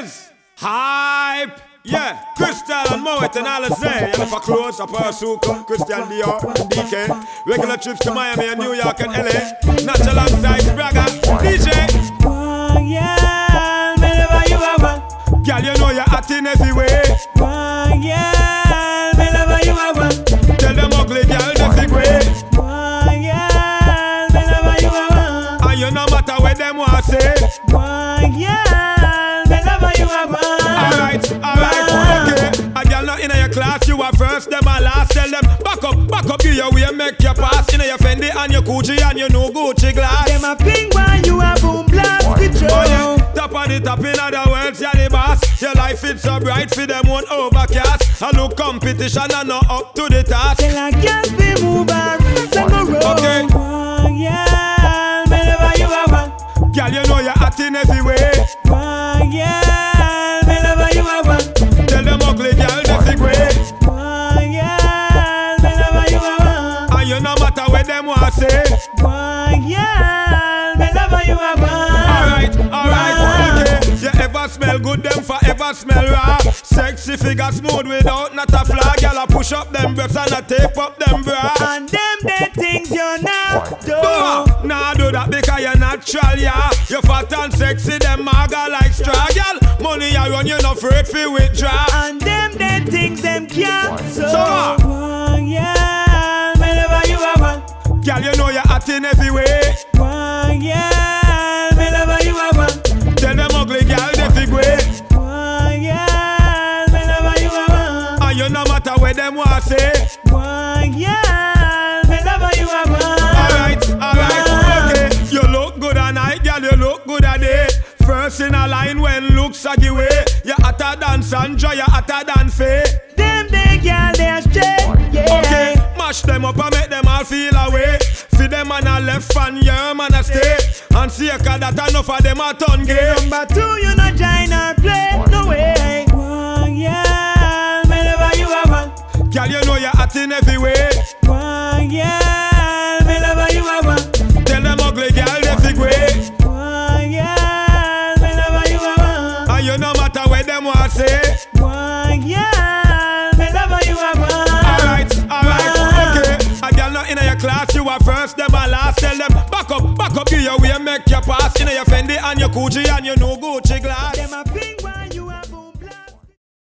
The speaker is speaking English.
is hype. Yeah, Crystal and Moet and Alizé. And if I close up our Suka, Christian Dior, DK. Regular trips to Miami and New York and LA. Not alongside Braga, DJ. Yeah, whenever you are. Girl, you know you're hot in every way. Yeah, whenever you are. Tell them ugly girl the big way. Yeah, whenever you are. And you no matter what them want say. Yeah, whenever you are. Alright, okay. A girl not in your class, you are first, them are last. Tell them back up, give your way, make your pass. In your Fendi and your Gucci and your new Gucci glass. Them a pink one, you a boom blast with you. Oh yeah, top of the top, in other words, you're the boss. Your life is so bright, for them won't overcast. I look competition and not up to the task. Tell a girl to move her, send her roll. Okay. Yeah, whenever you are. Girl, you know you're hot in every way. Yeah, whenever you are. Tell them ugly girl the big way. Yeah, whenever you are. And you no matter what them want say. Yeah, whenever you are. Alright, okay. You ever smell good, them forever smell raw. Sexy figure smooth without not a flaw. Girl, I push up them breasts and I tape up them bra. And them they things you not do. Nah, do that because you're natural, yeah. You fat and sexy, them maga like straw, girl. Money you run, you not afraid to withdraw. And them they things them can't so. Yeah, whenever you are. Girl, you know you're hot in every way. Yeah, whenever you are. Tell them ugly girl the big way. Yeah, whenever you are. And you no matter what them want say. Yeah, whenever you are. Alright, okay. You look good at night, girl, you look good at day. First in a line when looks a give way. You hotter than Sandra, you hotter than Faye. Them they girl they are straight. Yeah. Okay, mash them up and make them all feel away. Feed them on a left and your man a stay. And see a car that enough of them a turn gay. Number 2, you not join or play, no way. Yeah, whenever you are. Girl, you know you're hot in every way. Yeah, whenever you are. Tell them ugly girl the big way. Yeah, whenever you are. And you no matter what them want say. Yeah, whenever you are. Alright, okay. A girl not in your class, you are first, them are last. Tell them back up, give your way, make your pass. In your Fendi and your Gucci and your new Gucci glass. Them a